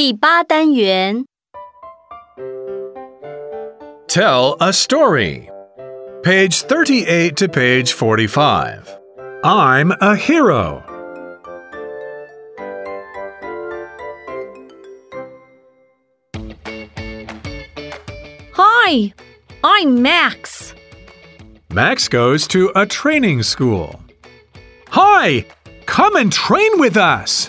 第8单元 Tell a story. Page 38 to page 45. I'm a hero. Hi, I'm Max. Max goes to a training school. Hi, come and train with us.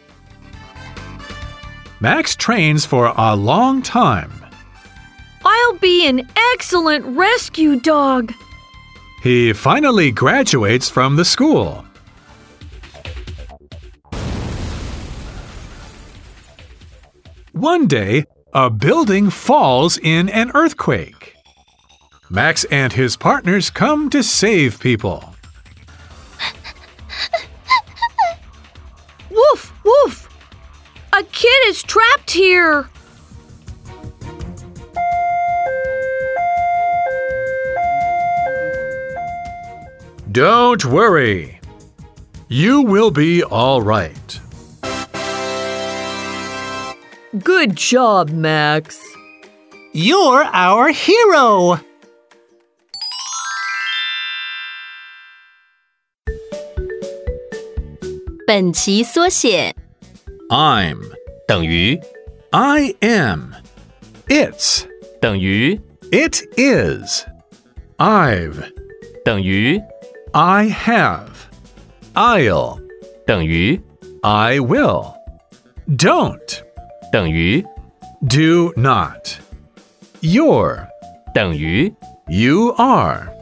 Max trains for a long time. I'll be an excellent rescue dog. He finally graduates from the school. One day, a building falls in an earthquake. Max and his partners come to save people. Woof, woof! A kid is trapped here. Don't worry. You will be all right. Good job, Max. You're our hero! 本期缩写 I'm 等于 I am. It's 等于 It is. I've 等于 I have. I'll 等于 I will. Don't 等于 do not. You're 等于 you are.